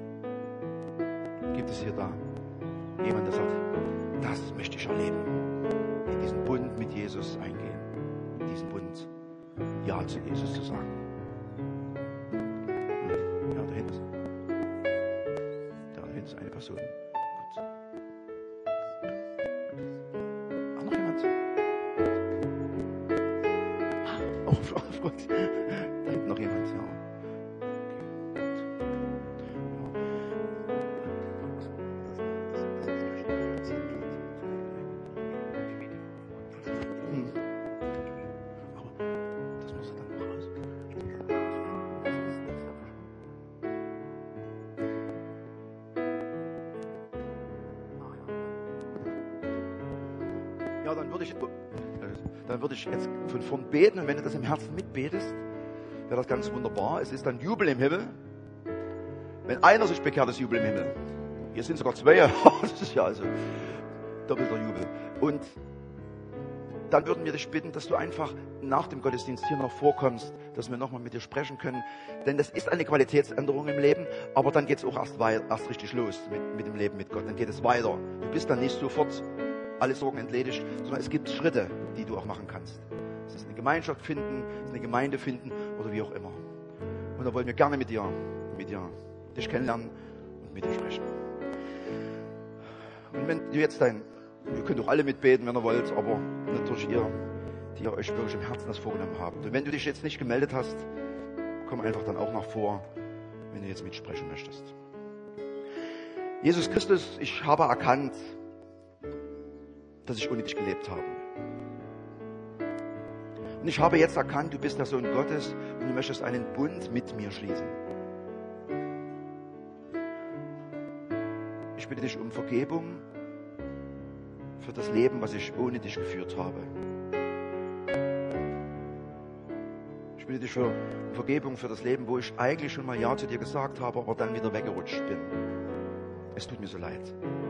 Gibt es hier da jemand, der sagt, das möchte ich erleben? In diesen Bund mit Jesus eingehen. In diesen Bund Ja zu Jesus zu sagen. Ja, da hinten ist. Da hinten ist eine Person. Gut. Auch noch jemand? Oh, Gott. Da hinten noch jemand, ja. Ja, dann würde ich jetzt von vorn beten und wenn du das im Herzen mitbetest, wäre das ganz wunderbar. Es ist dann Jubel im Himmel. Wenn einer sich bekehrt, ist Jubel im Himmel. Hier sind sogar zwei. Das ist ja also doppelter Jubel. Und dann würden wir dich bitten, dass du einfach nach dem Gottesdienst hier noch vorkommst, dass wir nochmal mit dir sprechen können. Denn das ist eine Qualitätsänderung im Leben, aber dann geht es auch erst richtig los mit dem Leben mit Gott. Dann geht es weiter. Du bist dann nicht sofort alle Sorgen entledigt, sondern es gibt Schritte, die du auch machen kannst. Es ist eine Gemeinschaft finden, es ist eine Gemeinde finden oder wie auch immer. Und da wollen wir gerne mit dir dich kennenlernen und mit dir sprechen. Und wenn du jetzt ihr könnt auch alle mitbeten, wenn ihr wollt, aber natürlich die ihr euch wirklich im Herzen das vorgenommen habt. Und wenn du dich jetzt nicht gemeldet hast, komm einfach dann auch nach vor, wenn du jetzt mitsprechen möchtest. Jesus Christus, ich habe erkannt, dass ich ohne dich gelebt habe. Und ich habe jetzt erkannt, du bist der Sohn Gottes und du möchtest einen Bund mit mir schließen. Ich bitte dich um Vergebung für das Leben, was ich ohne dich geführt habe. Ich bitte dich um Vergebung für das Leben, wo ich eigentlich schon mal Ja zu dir gesagt habe, aber dann wieder weggerutscht bin. es tut mir so leid.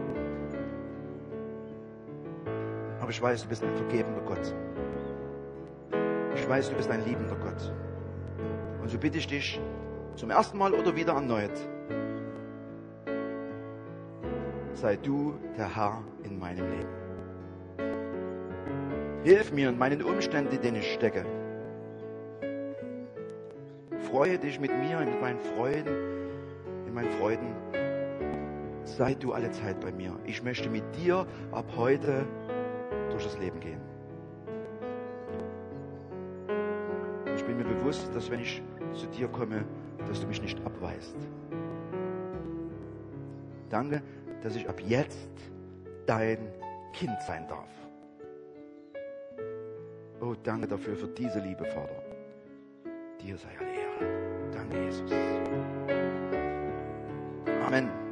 Aber ich weiß, du bist ein vergebender Gott. Ich weiß, du bist ein liebender Gott. Und so bitte ich dich, zum ersten Mal oder wieder erneut, sei du der Herr in meinem Leben. Hilf mir in meinen Umständen, in denen ich stecke. Freue dich mit mir, mit meinen Freuden, in meinen Freuden. Sei du alle Zeit bei mir. Ich möchte mit dir ab heute durch das Leben gehen. Ich bin mir bewusst, dass wenn ich zu dir komme, dass du mich nicht abweist. Danke, dass ich ab jetzt dein Kind sein darf. Oh, danke dafür, für diese Liebe, Vater. Dir sei alle Ehre. Danke, Jesus. Amen.